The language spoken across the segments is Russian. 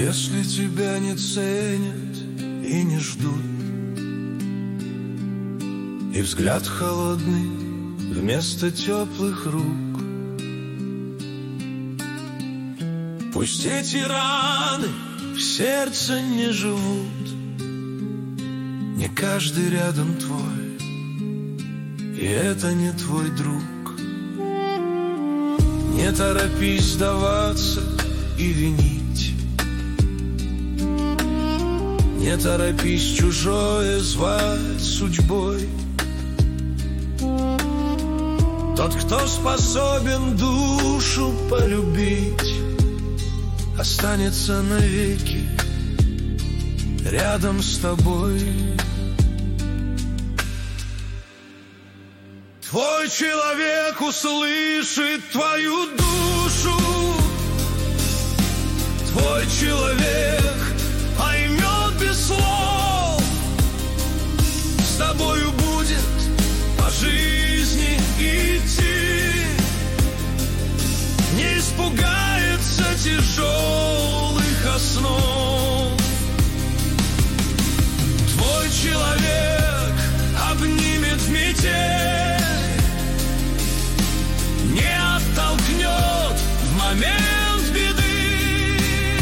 Если тебя не ценят и не ждут, и взгляд холодный вместо теплых рук, пусть эти раны в сердце не живут. Не каждый рядом твой, и это не твой друг. Не торопись сдаваться и винить, не торопись чужое звать судьбой. Тот, кто способен душу полюбить, останется навеки рядом с тобой. Твой человек услышит твою душу, твой человек поймет без слов, с тобою будет по жизни идти, не испугается тяжелых основ. Твой человек обнимет в метель, не оттолкнет в момент беды.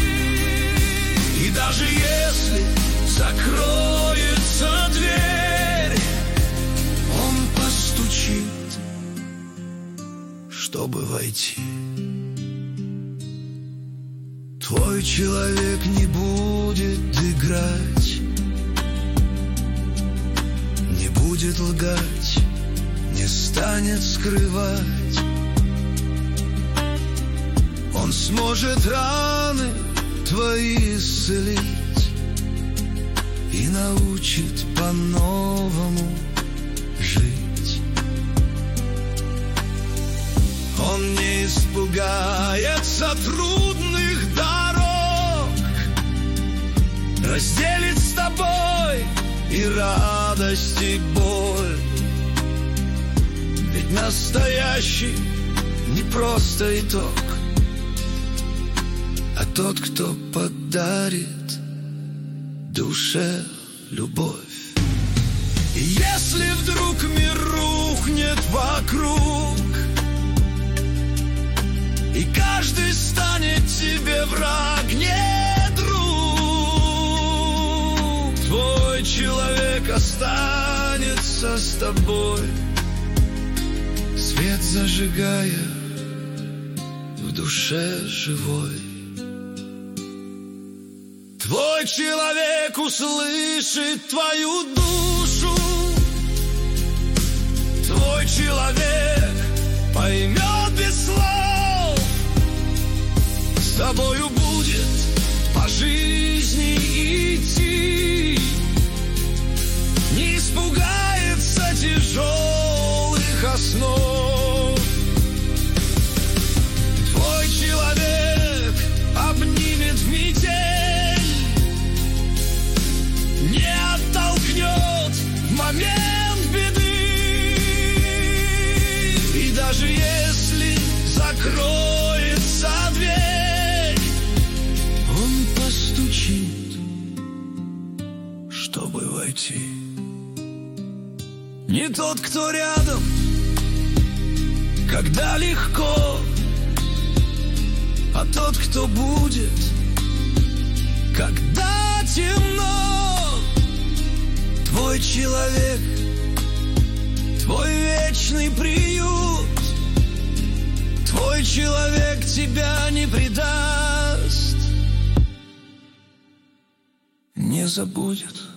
И даже если закроется дверь, он постучит, чтобы войти. Твой человек не будет играть, не будет лгать, не станет скрывать. Он сможет раны твои исцелить и научит по-новому жить. Он не испугается трудных дорог, разделит с тобой и радость, и боль. Ведь настоящий не просто итог, а тот, кто подарит душе любовь. И если вдруг мир рухнет вокруг, и каждый станет тебе враг, не друг, твой человек останется с тобой, свет зажигая в душе живой. Твой человек услышит твою душу, твой человек поймет без слов, с тобою будет по жизни идти, не испугается тяжелых основ. Твой человек обнимет в метель, не оттолкнет в момент беды. И даже если закроется дверь, он постучит, чтобы войти. Не тот, кто рядом, когда легко, а тот, кто будет, когда темно. Твой человек, твой вечный приют, твой человек тебя не предаст, не забудет.